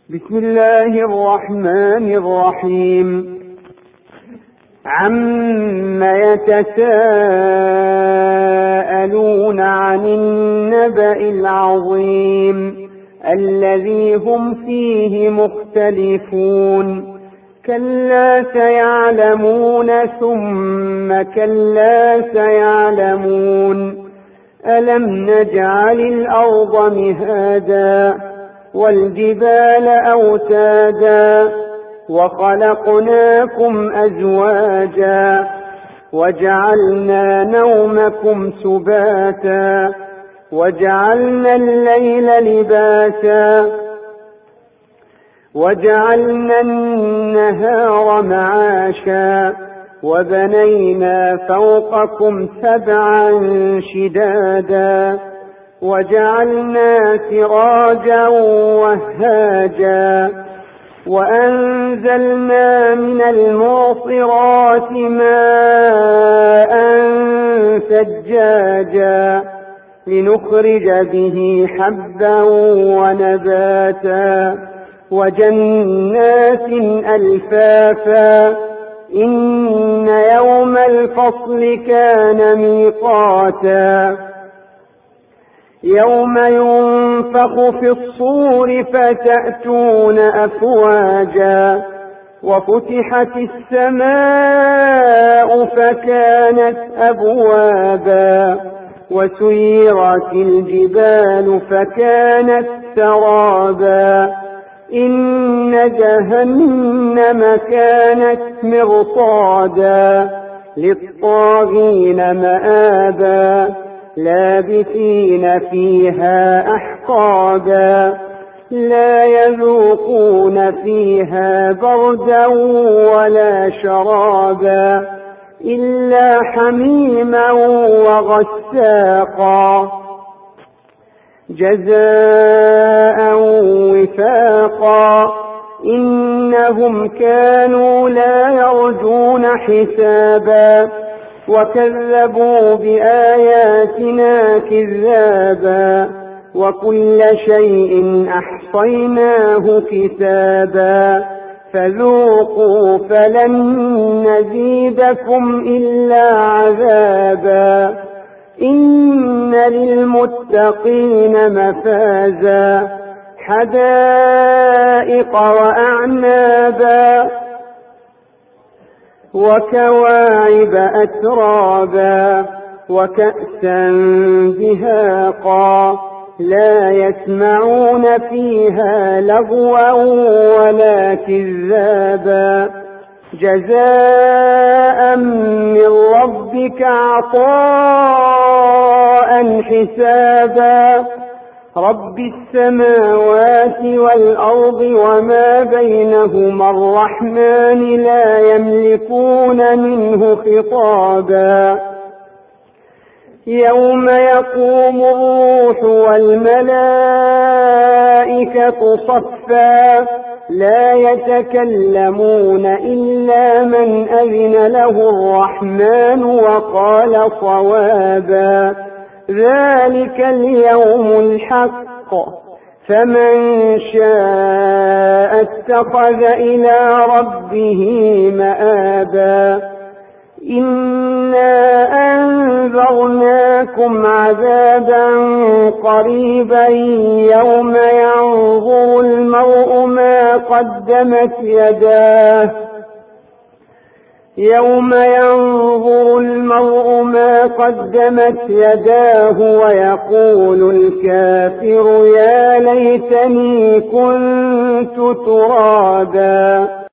بسم الله الرحمن الرحيم. عم يتساءلون عن النبأ العظيم الذي هم فيه مختلفون. كلا سيعلمون ثم كلا سيعلمون. ألم نجعل الأرض مهادا والجبال أوتادا وخلقناكم أزواجا وجعلنا نومكم سباتا وجعلنا الليل لباسا وجعلنا النهار معاشا وبنينا فوقكم سبعا شدادا وجعلنا سراجا وهاجا وأنزلنا من المعصرات ماء ثجاجا لنخرج به حبا ونباتا وجنات ألفافا إن يوم الفصل كان ميقاتا يوم ينفخ في الصور فتأتون أفواجا وفتحت السماء فكانت أبوابا وسيرت الجبال فكانت سرابا إن جهنم كانت مرصادا للطاغين مآبا لابثين فيها أحقابا لا يذوقون فيها بردا ولا شرابا إلا حميما وغساقا جزاء وفاقا إنهم كانوا لا يرجون حسابا وكذبوا بآياتنا كذابا وكل شيء أحصيناه كتابا فذوقوا فلن نزيدكم إلا عذابا إن للمتقين مفازا حدائق وأعنابا وكواعب أترابا وكأسا دهاقا لا يسمعون فيها لغوا ولا كذابا جزاء من ربك عطاء حسابا رب السماوات والأرض وما بينهما الرحمن لا يملكون منه خطابا يوم يقوم الروح والملائكة صفا لا يتكلمون إلا من أذن له الرحمن وقال صوابا ذلك اليوم الحق فمن شاء اتخذ إلى ربه مآبا إنا أنذرناكم عذابا قريبا يوم ينظر المرء ما قدمت يداه ويقول الكافر يا ليتني كنت ترابا